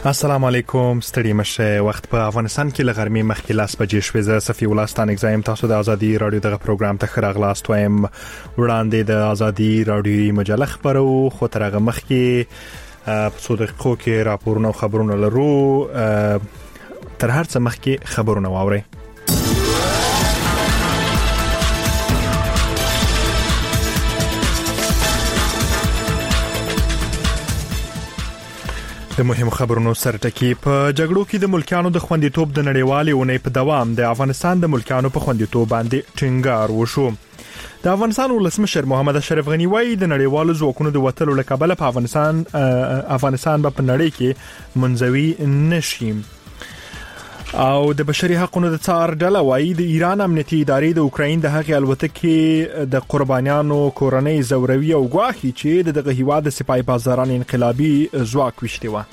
السلام علیکم. ستړي مشه. وخت په افغانستان کې لغرمې مخکې لاس بجې شوې. زه صفي ولستان اگزایم تاسو د ازادي رادیو دغه پروګرام ته خراغلاست وایم. وړاندې د ازادي رادیو مجله خبرو خو تر هغه مخکې په څو دقیقو کې راپورونه او خبرونه لرو. تر هر څه مخکې خبرونه واورئ. د مهمو خبرونو سرټکی. په جګړو کې د ملکانو د خوندیتوب د نړیوالې اونۍ په دوام د افغانستان د ملکانو په خوندیتوب باندې ټینګار وشو. د افغانستان ولسمشر محمد اشرف غنی وایي د نړیوالو ځواکونو د وټلو له کبله په افغانستان په نړۍ کې منزوي نشي. او د بشري حقوقو د څار ډله وایي د ایران امنیتي ادارې د اوکراین د هغې الوتکې د قربانیانو کورنۍ زوروي او ګواښي چې دغه هیواد د سپاه بازاران انقلابي ځواک وشتي و.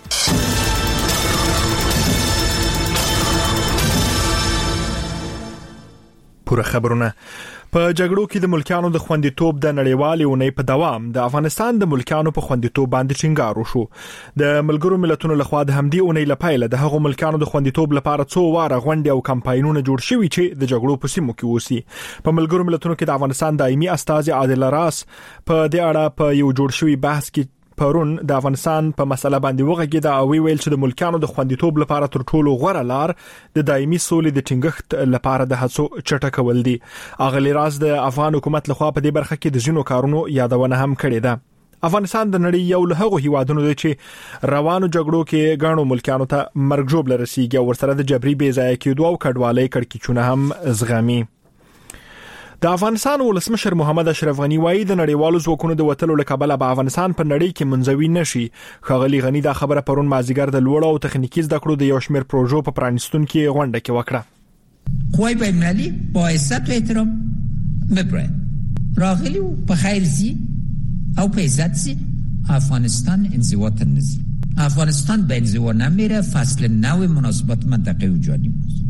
پوره خبرونه. په جګړو کې د ملکانو د خوندیتوب د نړیوالې اونۍ په دوام د افغانستان د ملکانو په خوندیتوب باندې ټینګار وشو. د ملګرو ملتونو لخوا د همدې اونۍ لپاره د هغو ملکانو د خوندیتوب لپاره څو واره غونډې او کمپاینونه جوړ شوي چې د جګړو په سیمو کې وسی. په ملګرو ملتونو کې د افغانستان دایمي استازي عادل راس په دې اړه په یو جوړ شوی بحث کې پرون د افغانستان په مسله باندې وغږید او ویل چې د ملکانو د خوندیتوب لپاره تر ټولو غوره لار د دایمي سولې د ټینګښت لپاره د هڅو چټکول دي. اغلی راز د افغان حکومت لخوا په دې برخه کې د ځینو کارونو یادونه هم کړې ده. افغانستان د نړۍ یو له هغو هیوادونو دی چې روانو جګړو کې غاڼو ملکانو ته مرګ ژوبله رسیږي او ورسره د جبري بې ځای کېدو او کډوالۍ کړکېچونه هم زغمي. د افغانستان ولسمشر محمد اشرف غنی وایي د نړیوالو ځواکونو د وټلو له کبله به افغانستان په نړۍ کې منزوي نشي. ښاغلي غنی دا خبره پرون مازیګر د لوړ او تخنیکی زده کړو د یو شمېر پروژو په پرانیستون کې غونډه کې وکړه. قوای بین‌المللي با عزت و احترام بپرد راغلی و په خیر زی او په عزت زی افغانستان انزوا تنزی افغانستان به انزوا نمیره. فصل نو مناسبات منطقه و جانی است.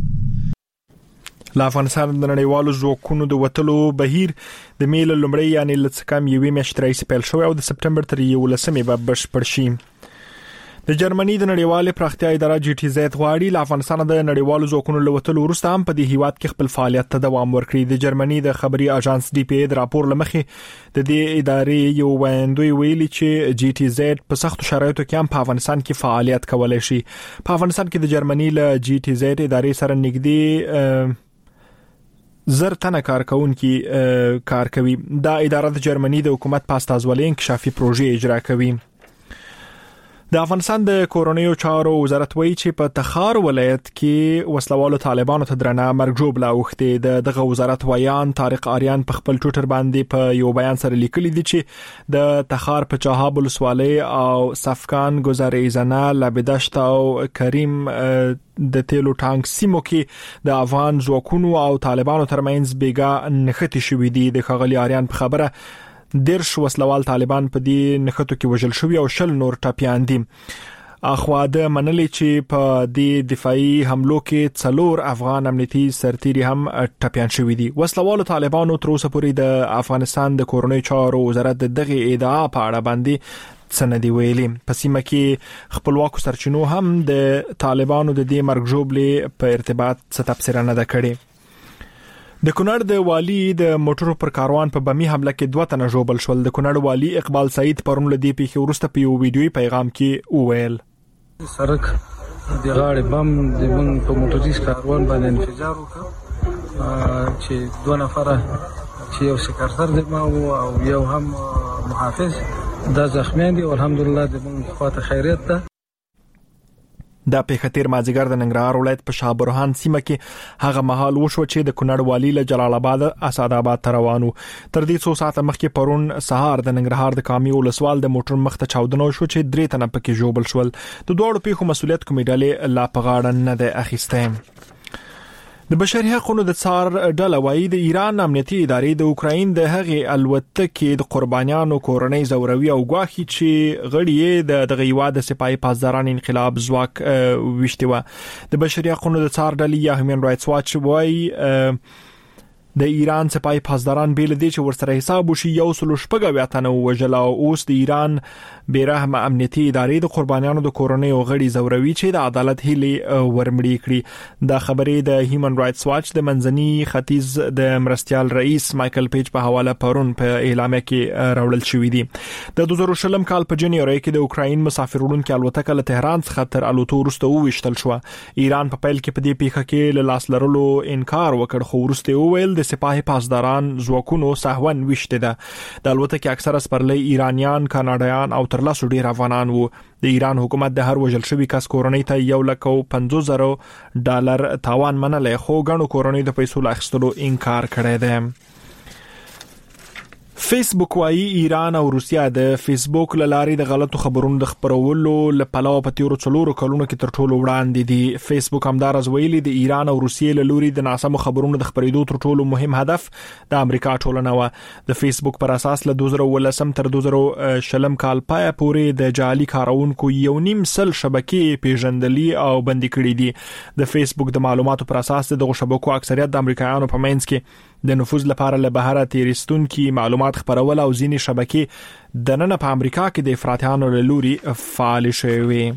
له افغانستان د نړیوالو ځواکونو د وټلو بهیر د میل لومړی یعنی لڅکم یوې میاشتې راهیسې پیل شوی او د سپټمبر تر 11 به بشپړ شي. د جرمني د نړیوالې پراختیا اداره جی ټي زد غواړي له افغانستان د نړیوالو ځواکونو له وټلو وروسته هم په دې هیواد کې خپل فعالیت ته دوام ورکړي. د جرمني د خبري اژانس ډي پی د راپور لمخې د دې ادارې یو ویندوی ویلي چې جی ټي زد په سختو شرایطو کې هم په افغانستان کې فعالیت کولای شي. په افغانستان کې د جرمني له جی ټي زد ادارې سره نږدې زر تنه کارکونکي کار کوي. دا اداره د جرمني د حکومت په استازولۍ انکشافي پروژې اجرا کوي. د افغانستان د کورونیو چارو وزارت وایي چې په تخار ولایت کې وسلوالو طالبانو ته درنه مرګ ژوبله اوښتې. دغه وزارت ویان طارق آریان په خپل ټویټر باندې په یو بیان سره لیکلي دي چې د تخار په چاهاب ولسوالۍ او صفکان ګذریزنه لبدشت او کریم د تیلو ټانک سیمو کې د افغان ځواکونو او طالبانو ترمنځ بیګا نښتې شوې دي. د ښاغلي آریان په خبره درش وسلوال طالبان په دې نښتو کې وژل شوی او 10 نور ټپیان دي. اخوا د منلې چې په دې دفاعي حملو کې 4 افغان امنیتي سرتیري هم ټپیان شوی دي. وسلوالو طالبانو تر اوسه پورې د افغانستان د کورونی چارو وزارت دغه ادعا په اړه باندې سندې ویلي. په سیمه کې خپلواکو سرچینو هم د طالبانو د دې مرګ ژوبلې په ارتباط څه تبصره نه ده کړې. د کونړ د والی د موټرو پر کاروان په بمي حمله کې 2 تنه ژوبل شول. د کونړ والی اقبال سعید پرون له دې پیښې وروسته په یو ویډیوي پیغام کې وویل سرک د غاړې بم د من په موټریس کاروان باندې انفجار وکړ چې 2 نفره چې یو سکرټر د ما او یو هم محافظ د زخمیان دي. الحمدلله د من خواته خیریت ده. دا پیښه تیر مازیګر د ننګرهار ولایت په شابرهان سیمه کې هغه مهال وشو چې د کونړ والی له جلال آباد اسعدآباد ته روانو. تر دې 100 ساعته مخکې پرون سهار د ننګرهار د کامي ولسوال د موټر مخ ته چاودنه شو چې 3 تنه پکې ژوبل شول. د دوه پیښو مسولیت کومې ډلې لا په غاړه نه ده اخیسته. د بشري حقوقو د څار ډله وایي د ایران امنیتي ادارې د اوکراین د هغې الوتکې د قربانیانو کورنۍ زوروي او ګواښي چې غړي د دغه هیواد د سپاه پاسداران انقلاب ځواک وشتي و. د بشري حقوقو د څار ډلې یا هیومن رائټس واچ وایي د ایران سپاه پاسداران بیل دي چې ورسره حساب وشي 106 تنه وژل او اوس د ایران بیرحمه امنیتي ادارې د قربانیانو د کورنۍ او غړي زوروي چې د عدالت هیلې ورمړي کړي. دا خبرې د هیومن رائټس واچ د منځني ختیځ د مرستيال رئیس مایکل پیج په حواله پرون په اعلامیه کې راوړل شوې دي. د 2020 کال په جنوري کې د اوکراین مسافر وړونکو الوتکه له تهران څخه تر الوتو وروسته وشتل شو. ایران په پیل کې په دې پیښه کې له لاس لرلو انکار وکړ خو وروسته وویل د سپاه پاسداران ځواکونو سهون وشته ده. د الوتکې اکثره سپرلي ایرانیان، کاناډایان او تر لاسو ډیر افغانان وو. د ایران حکومت د هر وژل شوی کس کورنۍ ته $150,000 تاوان منلای خو غنو کورنۍ د پیسو اخیستلو انکار کړی دی. فیسبوک وايي ایران او روسیا د فیسبوک لارې د غلطو خبرونو د خبرولو لپاره په تیرو 4 کلونو کې تر ټولو وړاندې دي. فیسبوک همدارز ویلي د ایران او روسیې لوري د ناسمو خبرونو د خبرېدو تر ټولو مهم هدف د امریکا ټولنه و. د فیسبوک پر اساس له 2018 تر 2020 کال پای پورې د جعلي کارونکو 1.5 شبکې پیژندلي او بندي کړې دي. د فیسبوک د معلوماتو پر اساس دغه شبکو اکثریت د امریکایانو په منځ کې د نفوذ لپاره له بهره تیرستونکي معلومات خبرول او ځینې شبکې د نن په امریکا کې د افراطیانو له لوري فعال شوي.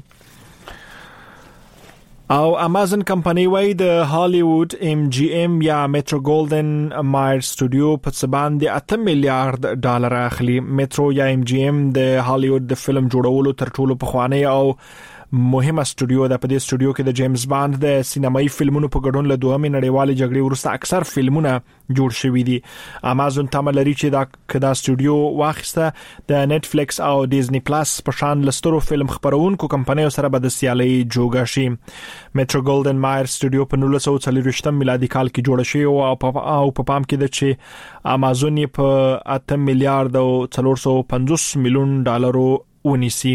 او امازون کمپنی وايي د هالیوود MGM یا میټرو ګولډن مایر سټوډیو په څبان د $8 میلیارډ اخلي. میټرو یا MGM د هالیوود د فلم جوړولو تر ټولو پخوانی او مهمه سټوډیو ده. په دې سټوډیو کې د جیمز باند د سینمایي فلمونو په ګډون له دوهمې نړیوالې جګړې وروسته اکثر فلمونه جوړ شوي دي. امازون تمه لري چې دا سټوډیو واخیسته د نتفلیکس او ډیزنی پلاس په شان لسترو فلم خبرونکو کمپنیو سره به د سیالۍ جوړه شي. میټرو ګولډن مایر سټوډیو په 1940 میلادي کال کې جوړه شوې او په پام کې ده چې امازون یې په $8 میلیارډ او $450 میلیون ونیسي.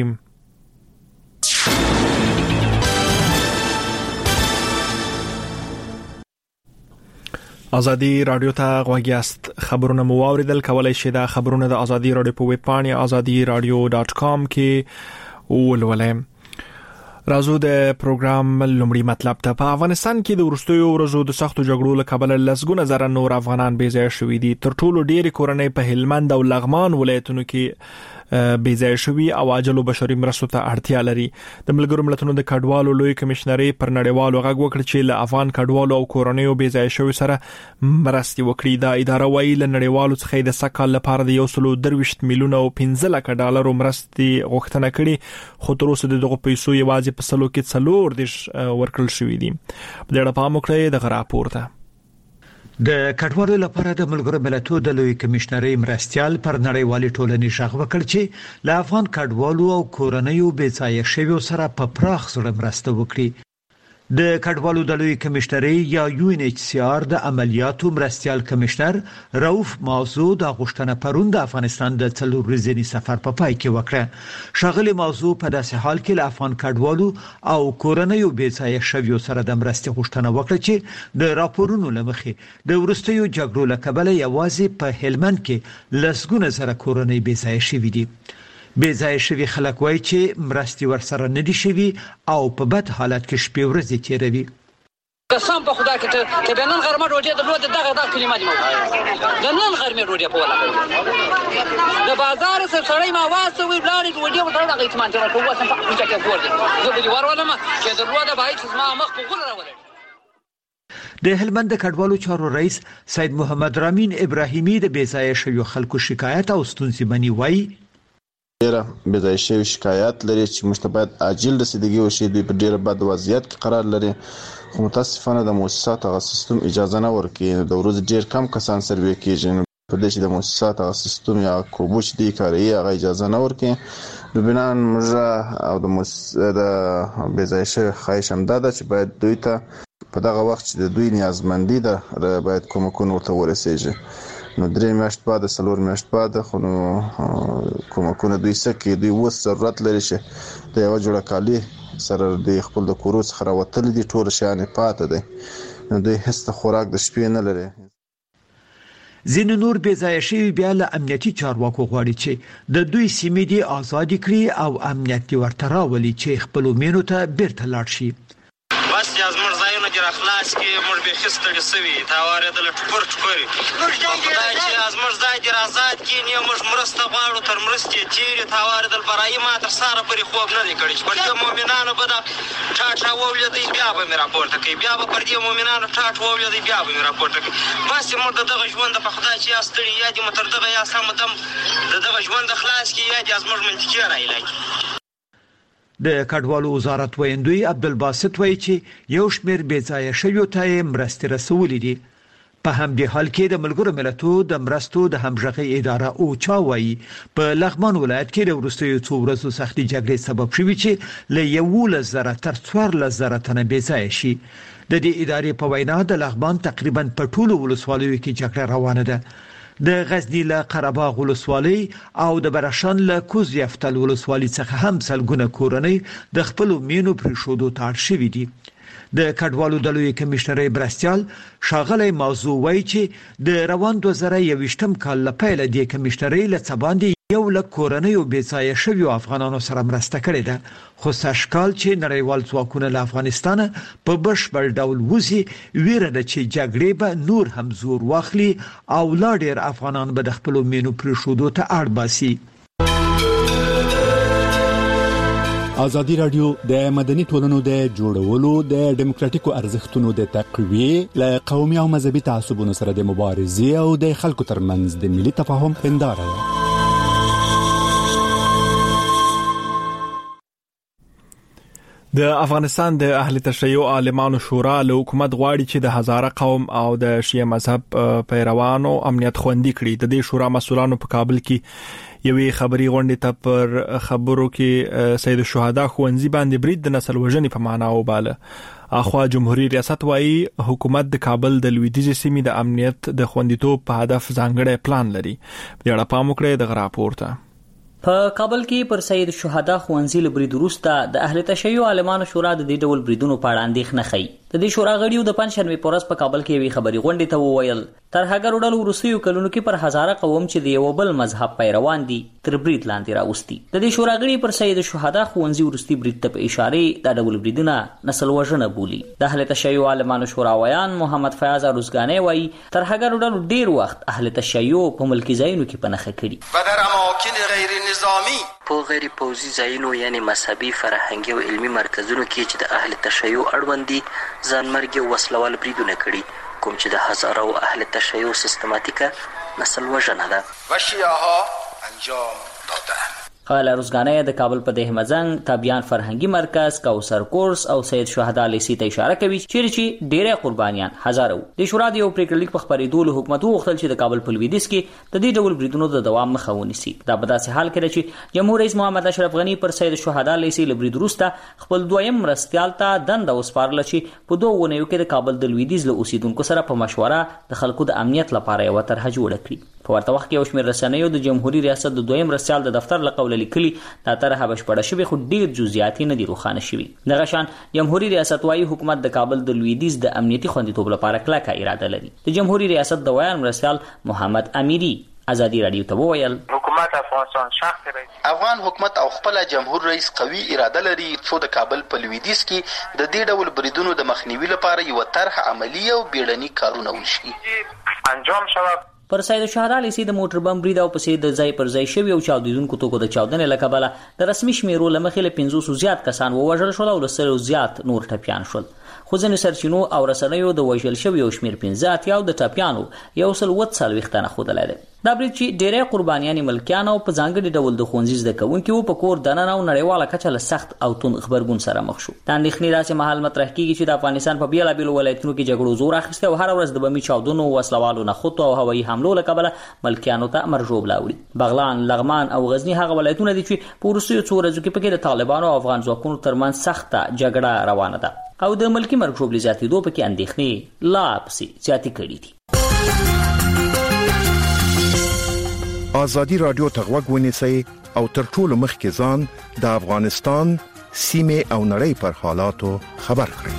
ازادي رادیو ته غوږیاست. خبرونه مو واوریدل. کولای شئ دا خبرونه د ازادي رادیو په ویب پاڼه azadiradio.com کې ولولئ. راځو د پروګرام لومړی مطلب ته. په افغانستان کې د ورستیو ورځو د سختو جګړو له کبله لسګونه زره نور افغانان بې ځای شوي دي. تر ټولو ډېری کورنۍ په هلمند او لغمان ولایتونو کې بې ځای شوي او عاجلو بشري مرستو ته اړتیا لري. د ملګرو ملتونو د کډوالو لوی کمشنري پر نړیوالو غږ وکړ چې له افغان کډوالو او کورنیو بې ځای شوي سره مرستې وکړي. دا اداره وايي له نړیوالو څخه د سکهال لپاره د $123 میلیون او $15 مرستې غوښتنه کړي خو تر اوسه دغه پیسو یوازې په سلو کې 4 ورکړل شوي دي. په دې اړه پام وکړئ د غراپور ته. د کډوالو لپاره د ملګرو ملتونو د لوی کمشنري مرستيال پر نړیوالي ټولنې شغ وکړ چې له افغان کډوالو او کورنیو بې ځای شویو سره په پراخ زړه مرسته وکړي. د کډوالو د لوی کمشنري یا UNHCR د عملیاتو مرستيال کمشنر رؤف موضوع د غوښتنه پرون د افغانستان د 4 ورځې سفر په پای کې وکړه. شغله موضوع په داسې حال کې له افغان کډوالو او کورنیو بې ځای شویو سره د مرستې غوښتنه وکړه چې د راپورونو لمخې د ورستیو جګړو له کبله یوازې په هلمند کې لسګونه زره کورنۍ بې ځای شوي دي. بې ځای شوي خلک وایي چې مرستې ورسره نه دي شوي او په بد حالت کې شپې ورځې تیروي. قسم په خدا کې ته نن غرمه ډوډۍ درلوده دغه کلمه دي د نن غرمه ډوډۍ په ولا د بازار سره سړی ما واسه وی بلانې ډوډۍ ورته دغه اطمینان ته کوو سم په ځکه کوو زه به ورولم چې درلوده بای چې ما مخ په غوړ راولې. د هلمند کډوالو چارو رئیس سید محمد رامین ابراهیمی د بې ځای شویو خلکو شکایت او ستونزې مني وایي ډیره بې ځای شوی شکایت لري چې مشتبهات عاجل رسیدګي وشي. دوی په ډیره بد وضعیت کې قرار لري خو متاسفانه د مؤسساتو هغه سیستم اجازه نه ورکوي. د ورځ ډیر کم کسان سروې کیږي په دې چې د مؤسساتو هغه سیستم یا کوبوچ دی کاری هغه اجازه نه ورکوي. د بنان موږ او د بې ځای شوی خواهش هم ده چې باید دوی ته په دغه وخت چې د دوی نیازمندي ده باید کومکونه ورته ورسیږي. نو 3 میاشت بعد 4 میاشت بعد خو کومکونه دوی سکه دوی وس ضرورت لري چې د یو جوړه کالی سره د خپل د کورو څخه راوتل دي ټول شیان پاتې دي. نو دوی هیڅ خوراک د شپې نه لري. ځینې نور بې ځای شوي بیا له امنیتي چارواکو غواړي چې د دوی سیمې دي آزاد کړي او امنیت ورته راولي چې خپل مینو ته بیرته لاړ شي. بس یا زموږ ځای کارونه دي راخلاص کې موږ به خستړي سوي تاواره د لټپر ټپري خدای چې ازمر ځای دې آزاد کینی موږ مرسته غواړو تر مرستې تیرې تاواره د برای ما تر ساره پرې خوب نه دی کړی چې پر دې مؤمنانو به دا ټاټا وولې بیا به مې راپورته کوي بیا به پر دې مؤمنانو ټاټ وولې بیا به مې راپورته کوي بس موږ دغه ژوند په خدای چې استړي یا دې متر دغه یا سم دم دغه ژوند خلاص کی یا دې ازمر منطقي راایلای د کډوالو وزارت ویندوی عبدالباسط وایي چې یو شمېر بېځایه شویو ته مرستې رسولې دي په همدې حال کې د ملګرو ملتونو د مرستو د همغږۍ اداره اوچا وایي په لغمان ولایت کې د وروستیو څو ورځو سختې جګړې سبب شوي چې له 11,000 تر 14,000 تنه بېځایه شي د دې ادارې په وینا د لغمان تقریبا په ټولو ولسوالیو کې جګړه روانه ده د غزنی له قرهباغ ولسوالۍ او د برشان له کوز یفتل ولسوالۍ څخه هم سلګونه کورنۍ د خپل مینو پرېښودو ته اړ شوي دي د کډوالو د لوی کمشنر برستیال شاغلی موضوع وایي چې د روان 2021 کال له پیله د کمشنرۍ له څباندې یو لک کورنۍ او بېځایه شویو افغانانو سره مرسته کړې ده خو سږکال چې نړیوال ځواکونه له افغانستان په بشپړ ډول وځي ویره ده چې جګړې به نور هم زور واخلي او لا ډېر افغانان به د خپلو مینو پرېښودو ته اړ باسي ازادي رادیو د مدني ټولنو د جوړولو د ډیموکراتیکو ارزښتونو د تقویه له قومي او مذهبي تعصبونو سره د مبارزې او د خلکو ترمنځ د ملي تفاهم هنداره ده د افغانستان د اهل تشیع عالمانو شورا له حکومت غواړي چې د هزاره قوم او د شیعه مذهب پیروانو امنیت خوندي کړي د دې شورا مسؤلانو په کابل کې یوې خبري غونډې ته پر خبرو کې سید الشهدا خوندزي باندې برید د نسل وژنې په معنا وباله اخوا جمهوریت ریاست وايي حکومت د کابل د لویدیځ سیمې د امنیت د خوندیتوب په هدف ځانګړی پلان لري بیا پام وکړئ د راپورته په کابل کې پر سید الشهدا خوندزي لبرید وروسته د اهل تشیع عالمانو شورا د دې ډول بریدونو په اړه اندېښنه ښیي د دې شورا غړیو د پنځشنبه په ورځ په کابل کې یوې خبري غونډې ته وویل ترهګر ډلو وروستیو کلونو کې پر هزاره قوم چې د یو بل مذهب پیروان دي تر برید لاندې راوستي د دې شورا غړي پر سید الشهدا خوندزي وروستي برید ته په اشاره د ډول بریدونه نسل وژنه بولي د اهل تشیع عالمانو شورا ویان محمد فیاض روزګانی وایي ترهګر ډلو ډیر وخت اهل تشیع په ملکی ځایونو کې پنهخه کړي بدر اماکن غیر نظامی په غیر پوځي ځایونو یعنی مذهبي فرهنګي او علمي مرکزونو کې چې د اهل تشیع اړوند دي ځانمرګي وسلوال بریدونه کړي کوم چې د هزاره او اهل تشیع سیستماتیکه نسل وژنه ده و شیعه‌ها انجام داده قال روزګانی د کابل په دهمزنګ تابعیان فرهنګي مرکز کوثر کورس او سید شهدا لیسي ته اشاره کوي چې ډېرې قربانيان هزارو د شورا د یو پریکړلیک په خبرېدو له حکومت وغوښتل چې د کابل په لویدیځ کې د دې ډول بریدونو د دوام مخه ونیسي دا په داسې حال کې چې جمهور رئیس محمد اشرف غنی پر سید شهدا لیسي لبرید وروسته خپل دویم مرستيال ته دنده وسپارل چې په دوه ونیو کې د کابل د لویدیځ له اوسیدونکو سره په مشوره د خلکو د امنیت لپاره یو طرحه جوړه کړي په ورته وخت کې یو شمېر رسنیو د جمهوریت ریاست د دویم مرستيال د دفتر لقول لیکلي دا طرحه بشپړه شوې خو ډیر جزئیات نه دي روښانه شوي دغه شان جمهوریت ریاست وايي حکومت د کابل د لویدیځ د امنیتي خوندیتوب لپاره کلکه اراده لري د جمهوریت ریاست د ویان مرستيال محمد امیری ازادي رادیو ته وویل حکومت افغانستان شخص افغان حکومت او خپل جمهور رئیس قوي اراده لري چې د کابل په لویدیځ کې د دې ډول بریدونو د مخنیوي لپاره یو طرح عملی او بیړني کارونه وشي انجام شوه پر سید الشهدا لیسي د موټر بم برید او پسې د ځای پر ځای شوی او چاودیدونکو توکو د چاودنې له کبله د رسمي شمیرو له مخې له 500 زیات کسان ووژل شول او له 100 زیات نور ټپیان شول خو ځینې سرچینو او رسنیو د وژل شویو شمیر 15 او د ټپیانو 140 تنه ښودلی دی دا برید چې ډېرې قربانیانې ملکیان او په ځانګړي ډول د ښوونځي زده کوونکي په کور دننه او نړیواله کچه له سخت او توند غبرګون سره مخ شو د اندېښنې داسې مهال مطرح کیږي چې د افغانستان په بېلابېلو ولایتونو کې جګړو زور اخیستی او هره ورځ د بمي چاودنو وسلوالو نښتو او هوایي حملو له کبله ملکیانو ته مرژوب لاوړي بغلان لغمان او غزني هغه ولایتونه دي چې په وروستیو څو ورځو کې پکې د طالبانو او افغان ځواکونو ترمنځ سخته جګړه روانه ده او د ملکی مرګ ژوبلې زیاتېدو پکې اندېښنې لا پسې زیاتې کړي دي ازادي رادیو ته غوږ ونیسئ او تر ټولو مخکې ځان د افغانستان سیمه او نړۍ پر حالاتو خبر کړئ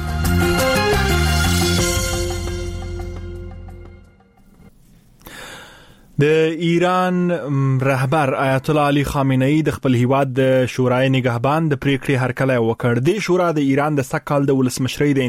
د ایران رهبر آیت الله علي خامنه‌ای د خپل هیواد د شورای نگهبان د پریکړې هرکلی وکړ د شورا د ایران د سکهال د ولسمشرۍ د